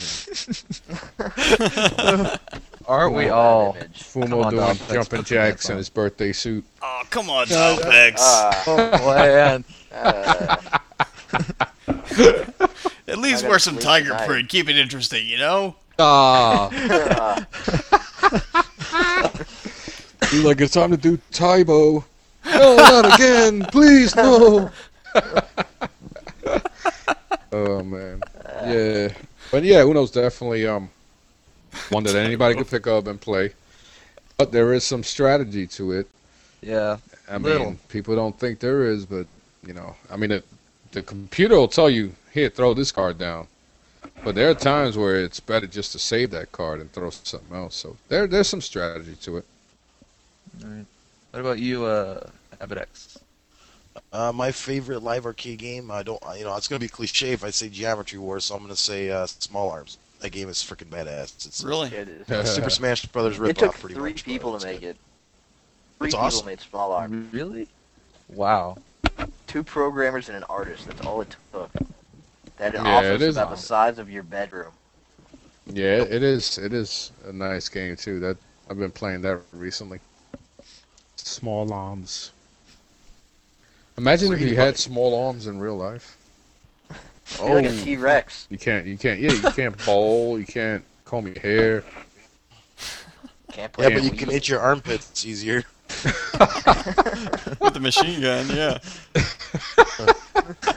and Aren't we That all? image. Come Fumo on, doing Dalpex, put jumping some jacks pants in on. his birthday suit. Oh, come on, Dalpex. Man. At least I wear gotta some sleep tiger tonight. print. Keep it interesting, you know? Ah, he's like, it's time to do Tybo. No, not again, please, no. Oh man, yeah, but yeah, Uno's definitely one that anybody could pick up and play. But there is some strategy to it. Yeah. I Little. mean, people don't think there is, but you know, I mean, the computer will tell you, here, throw this card down. But there are times where it's better just to save that card and throw something else. So there's some strategy to it. Alright. What about you, Abidex? My favorite live arcade game. It's gonna be cliche if I say Geometry Wars, so I'm gonna say Small Arms. That game is freaking badass. It's Really? It is. Super Smash Brothers It took ripoff, pretty 3 much. people but to it's make good. it. 3 It's people awesome. made Small Arms. Really? Wow. 2 programmers and an artist. That's all it took. That Yeah, office it is is about the awesome. size of your bedroom. Yeah, it is. It is a nice game too. That I've been playing that recently. Small arms. Imagine if you had small arms in real life. You're like a T-Rex. You can't. Yeah, you can't bowl. You can't comb your hair. Can't play Yeah, but the you Wii. can hit your armpits easier. With the machine gun, yeah.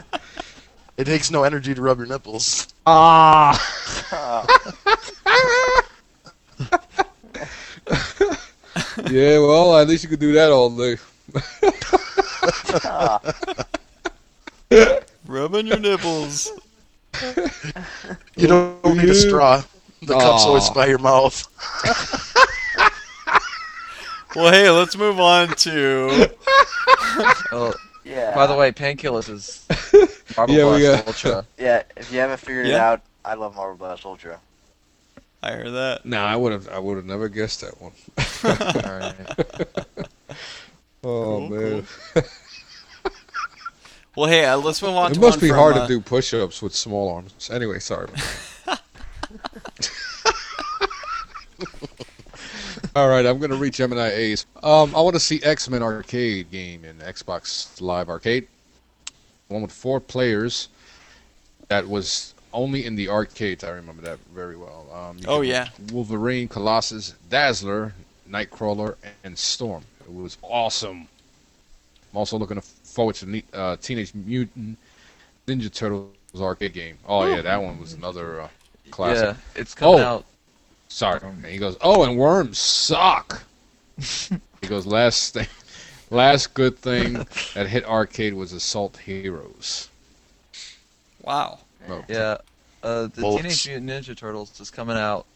It takes no energy to rub your nipples. Ah. Yeah, well, at least you could do that all day. Ah, Rubbing your nipples. You don't need a straw. The cup's Aw. always by your mouth. Well, hey, let's move on to. Oh, yeah. by the way, Painkillers is Marble Yeah, we Blast got- Ultra. Yeah, if you haven't figured it Yeah. out, I love Marble Blast Ultra. I heard that. Nah, I would have never guessed that one. Alright. Oh Cool, man, Well, hey, let's move on it to must one be from, hard to do push-ups with small arms. Anyway, sorry. All right, I'm gonna read Gemini Ace. I want to see X-Men arcade game in Xbox Live Arcade. One with 4 players. That was only in the arcades. I remember that very well. You Oh, could yeah. Wolverine, Colossus, Dazzler, Nightcrawler, and Storm. It was awesome. I'm also looking forward to Teenage Mutant Ninja Turtles arcade game. Oh yeah, that one was another classic. Yeah, it's coming Oh. out. Sorry. And he goes, oh, and worms suck. He goes, last good thing that hit arcade was Assault Heroes. Wow. Oh, Yeah, the Bullets. Teenage Mutant Ninja Turtles is coming out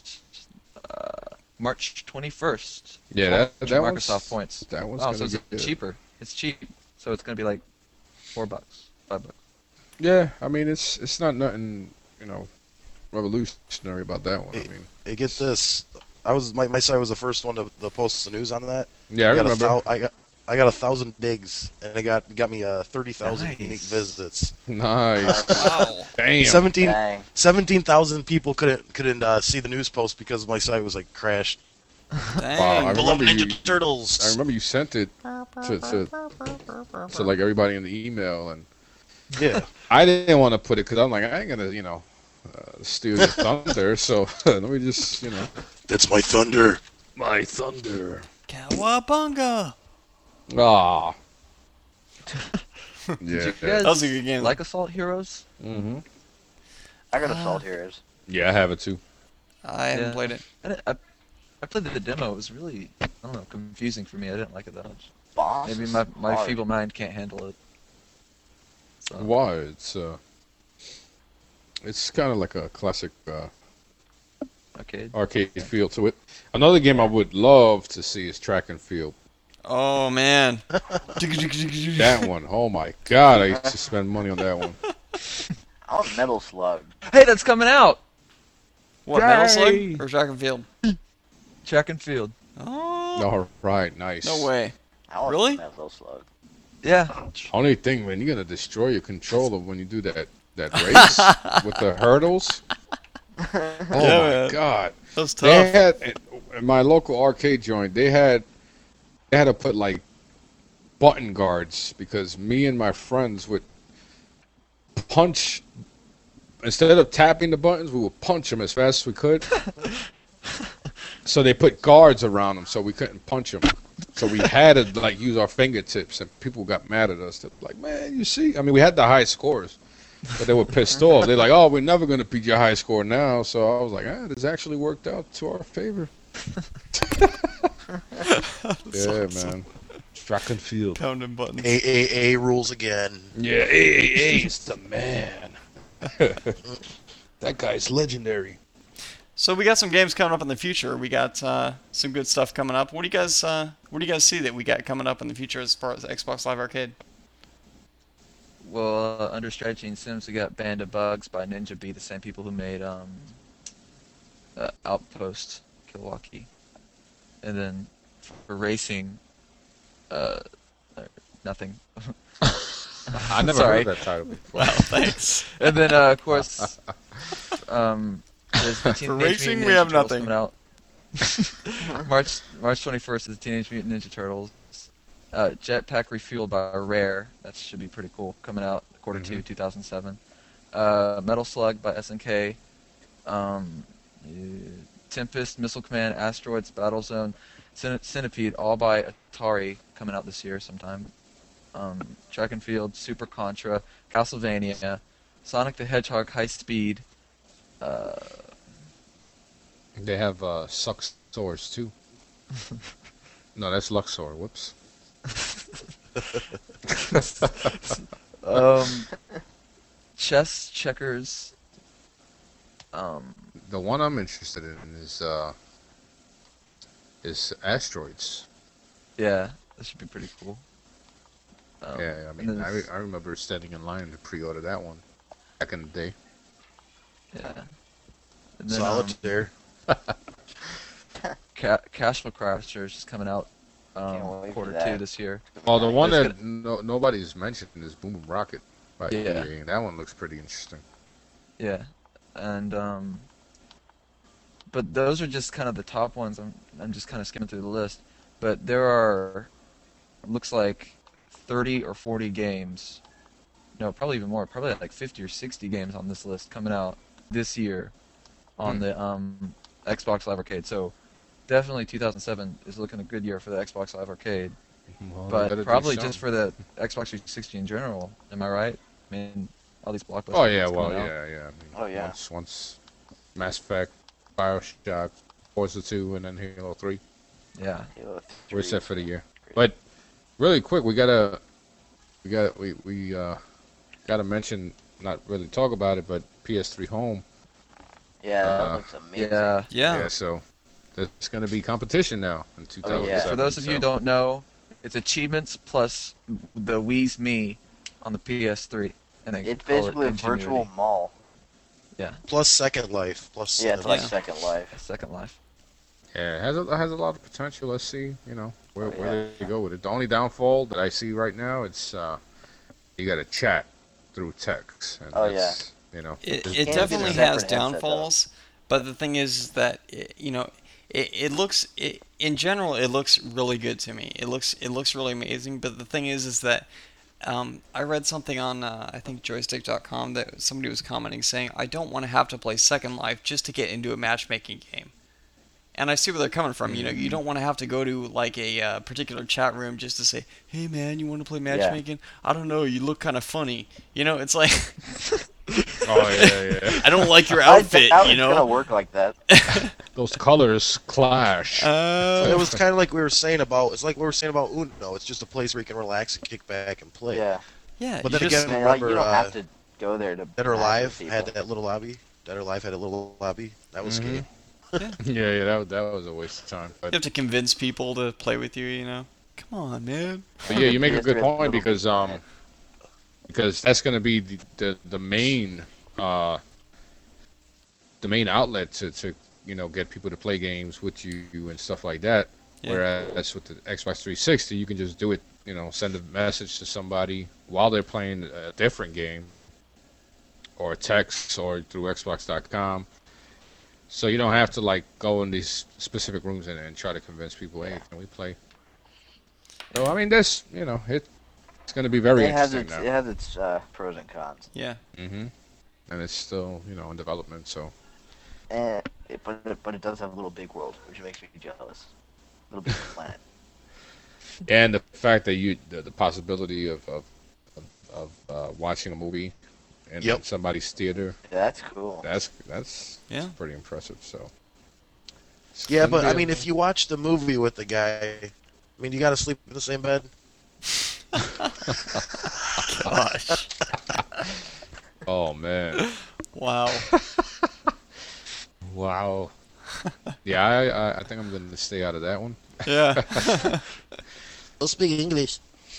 March 21st. Yeah, that Microsoft was, points. That one's Oh, gonna so it's be good. cheaper. It's cheap, so it's gonna be like $4, $5. Yeah, I mean it's not nothing, revolutionary about that one. I mean, Hey, get this. My site was the first one to post the news on that. yeah, I got remember. I got 1,000 digs, and it got me 30,000 Nice. unique visits. Nice. Wow. Damn. 17,000 people couldn't see the news post because my site was like crashed. Dang. Wow, I Beloved remember Ninja you. Turtles. I remember you sent it to like everybody in the email, and Yeah. I didn't want to put it because I'm like, I ain't gonna, steal your thunder. So let me just, That's my thunder. my thunder. Cowabunga. Ah. Did Yeah. you guys That was a good game. like Assault Heroes? Mm-hmm. I got Assault Heroes. Yeah, I have it too. I haven't Yeah. played it. I played the demo. It was really, I don't know, confusing for me. I didn't like it that much. Boss. Maybe is my hard. feeble mind can't handle it. So, Why? It's kind of like a classic arcade. arcade feel to it. Another game I would love to see is Track and Field. Oh man. That one, oh my god, I used to spend money on that one. I want Metal Slug. Hey, that's coming out. What, Metal Yay. Slug or Track and Field? Track and Field. Oh. All right, nice. No way. I want Really? Metal Slug. Yeah. Only thing, man, you're gonna destroy your controller when you do that race with the hurdles. Oh Yeah, my man. god! That was They tough. had in my local arcade joint. They had to put like button guards because me and my friends would punch instead of tapping the buttons. We would punch them as fast as we could. So they put guards around them so we couldn't punch them. So we had to like use our fingertips, and people got mad at us. They're like, "Man, you see? I mean, we had the high scores, but they were pissed off. They're like, "Oh, we're never gonna beat your high score now." So I was like, "This actually worked out to our favor." Yeah, man. Track and field. Pounding buttons. AAA rules again. Yeah, it's the man. That guy's legendary. So we got some games coming up in the future. We got some good stuff coming up. What do you guys see that we got coming up in the future as far as Xbox Live Arcade? Well, under strategy and Sims, we got Band of Bugs by Ninja B, the same people who made Outpost, Milwaukee. And then for racing, nothing. I never Sorry. heard that title before. Wow, thanks. And then, of course, there's the For racing, we have Turtles nothing. coming out. March 21st is Teenage Mutant Ninja Turtles. Jetpack Refueled by Rare. That should be pretty cool. Coming out Q2 2007. Metal Slug by SNK. Tempest, Missile Command, Asteroids, Battlezone, Centipede, all by Atari, coming out this year sometime. Track and Field, Super Contra, Castlevania, Sonic the Hedgehog High Speed. They have suck stores too. No, that's Luxor. Whoops. Um, chess, checkers. The one I'm interested in is asteroids. Yeah, that should be pretty cool. Yeah, I and mean, then I remember standing in line to pre-order that one back in the day. yeah. And then, Solitaire. Castle Crashers is coming out Can't wait for quarter that. 2 this year. Oh, the one It's that nobody's mentioned is Boom Boom Rocket by Yeah. EA. That one looks pretty interesting. Yeah, and but those are just kind of the top ones. I'm just kind of skimming through the list, but there are looks like 30 or 40 games. No, probably even more. Probably like 50 or 60 games on this list coming out this year on the Xbox Live Arcade. So definitely 2007 is looking a good year for the Xbox Live Arcade. Well, they better But do probably something. just for the Xbox 360 in general. Am I right? I mean, all these blockbusters. Oh yeah, coming well out. yeah. I mean, Oh, yeah. Once Mass Effect, BioShock, Forza 2, and then Halo 3. Yeah. Halo We're 3. set for the year. But really quick, we gotta mention, not really talk about it, but PS3 Home. Yeah, that Uh, looks amazing. Yeah. Yeah. So there's gonna be competition now in 2007. For those of you who don't know, it's achievements plus the Wii's Me on the PS3. And they It's call it basically a Ingenuity. virtual mall. Plus Second Life. Plus Yeah, it's like Yeah. Second Life. Second Life. Yeah, it has a lot of potential. Let's see, where Oh, where they go with it. The only downfall that I see right now, it's you got to chat through text. And Oh, that's, It, just- it Can't be definitely a separate has headset, though. downfalls, but the thing is that it looks in general it looks really good to me. It looks really amazing. But the thing is that I read something on I think joystick.com that somebody was commenting saying I don't want to have to play Second Life just to get into a matchmaking game. And I see where they're coming from. You don't want to have to go to like a particular chat room just to say, "Hey man, you want to play matchmaking?" I don't know. You look kind of funny. It's like oh yeah. I don't like your I outfit. doubt it's gonna work like that. Those colors clash. It was kind of like we were saying about. It's like we were saying about Uno. It's just a place where you can relax and kick back and play. Yeah. Yeah, But you then just- again, Man, like, you remember, don't have to go there to. Dead or match Alive with had people. that little lobby. Dead or Alive had a little lobby. That was Mhm. gay. yeah, that was a waste of time. you But, have to convince people to play with you. Come on, man. but yeah, you make a good PS3 point has a little because that's going to be the main outlet to get people to play games with you and stuff like that. Yeah. Whereas with the Xbox 360, you can just do it. Send a message to somebody while they're playing a different game, or text, or through Xbox.com. So you don't have to like go in these specific rooms and try to convince people, hey, can we play? So I mean, it's going to be very It has interesting its now. pros and cons. Yeah. Mm-hmm. And it's still in development. So But it does have a little big world, which makes me jealous. Little big planet. and the fact that the possibility of watching a movie in Yep. somebody's theater, That's cool. that's Yeah. pretty impressive. So it's Yeah, gonna but be I a- mean, if you watch the movie with the guy, you got to sleep in the same bed. Gosh. oh man. Wow. Wow. Yeah, I think I'm going to stay out of that one. Yeah. Don't speak English.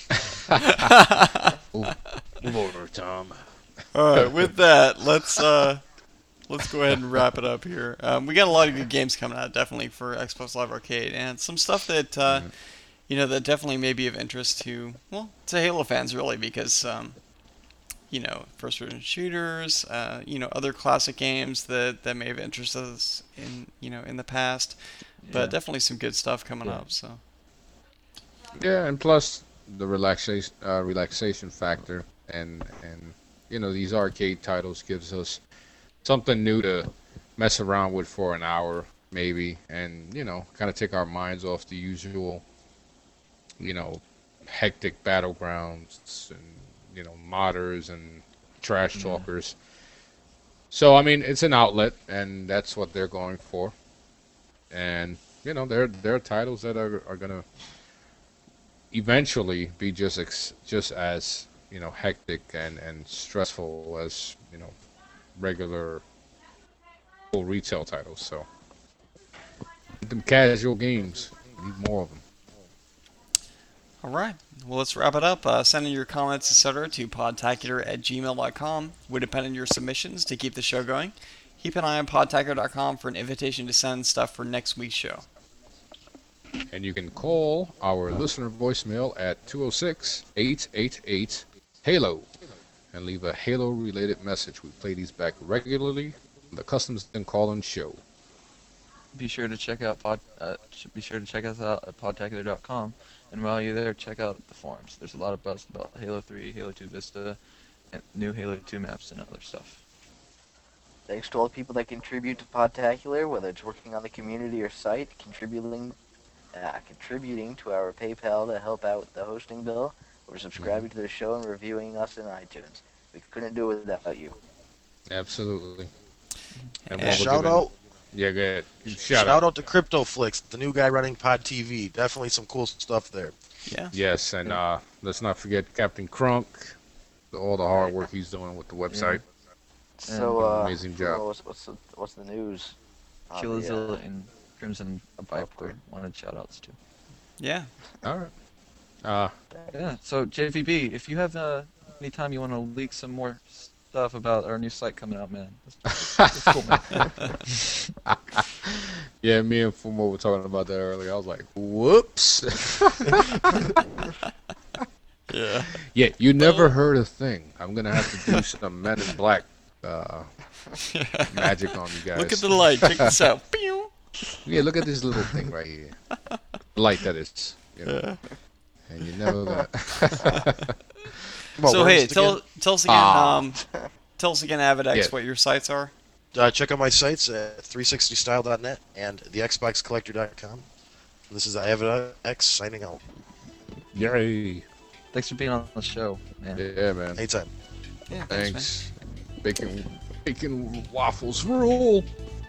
Move over, Tom. All right. With that, let's go ahead and wrap it up here. We got a lot of good games coming out, definitely for Xbox Live Arcade, and some stuff that that definitely may be of interest to Halo fans, really, because first-person shooters, other classic games that may have interested us in the past, but Yeah. definitely some good stuff coming Yeah. up. So Yeah, and plus the relaxation factor, and these arcade titles gives us something new to mess around with for an hour maybe, and kind of take our minds off the usual hectic battlegrounds and modders and trash talkers. So I mean, it's an outlet, and that's what they're going for. And there are titles that are gonna eventually be just as hectic and stressful as regular full retail titles. So them casual games, need more of them. All right. Well, let's wrap it up. Send in your comments, etc. to podtacular@gmail.com. We're depending on your submissions to keep the show going. Keep an eye on podtacular.com for an invitation to send stuff for next week's show. And you can call our listener voicemail at 206-888-HALO and leave a Halo-related message. We play these back regularly on the Customs and Call-In show. Be sure to check us out at podtacular.com, and while you're there, check out the forums. There's a lot of buzz about Halo 3, Halo 2 Vista, and new Halo 2 maps and other stuff. Thanks to all the people that contribute to Podtacular, whether it's working on the community or site, contributing to our PayPal to help out with the hosting bill, or subscribing to the show and reviewing us in iTunes. We couldn't do it without you. Absolutely. And shout out. Yeah, go ahead. Shout out to CryptoFlix, the new guy running Pod TV. Definitely some cool stuff there. Yeah. Yes, and let's not forget Captain Crunk, all the hard work he's doing with the website. So, amazing job. What's the news? Killazilla and Crimson Viper wanted shoutouts too. Yeah. All right. Yeah. So JVB, if you have any time you want to leak some more stuff about our new site coming out, man, it's cool, man. Yeah, me and Fumo were talking about that earlier. I was like, whoops. Yeah. Yeah, you never heard a thing. I'm going to have to do some Men in Black magic on you guys. Look at the light. Check this out. Pew! Yeah, look at this little thing right here. Light that is. And you know that. So hey, tell us again, AvidX, what your sites are. Check out my sites at 360style.net and thexboxcollector.com. This is AvidX signing out. Yay. Thanks for being on the show, man. Yeah, man. Anytime. Yeah, Thanks. Bacon waffles rule.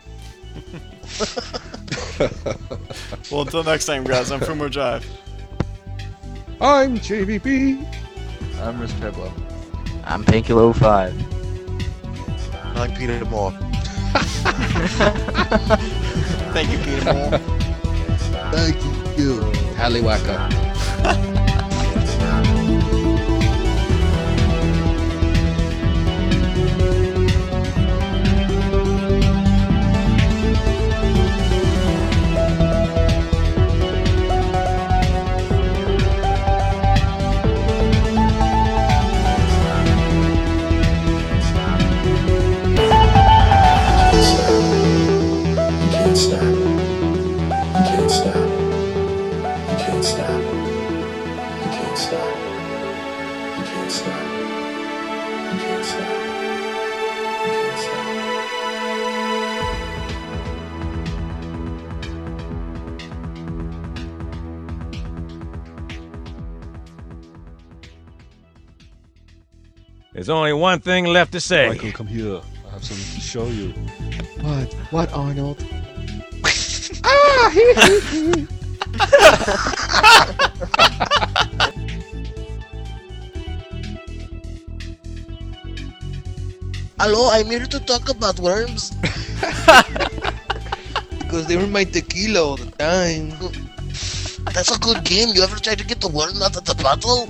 Well, until next time, guys, I'm Fumo Jive. I'm JVP. I'm Rich Treblow. I'm Pinkilo05. I'm Peter Moore. Thank you, Peter Moore. Thank you. Halliwaka. There's only one thing left to say. Michael, come here. I have something to show you. What, Arnold? Hello, I'm here to talk about worms. Because they were my tequila all the time. That's a good game. You ever tried to get the worm out of the bottle?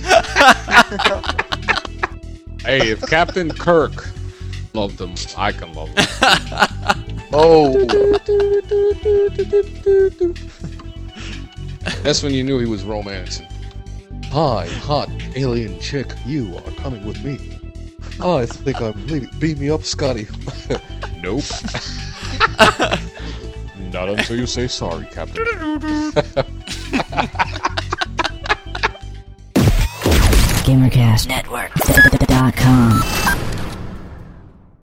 Hey, if Captain Kirk loved them, I can love them. Oh. That's when you knew he was romancing. Hi, hot alien chick, you are coming with me. I think I'm leaving. Beam me up, Scotty. Nope. Not until you say sorry, Captain. GamerCast Network.com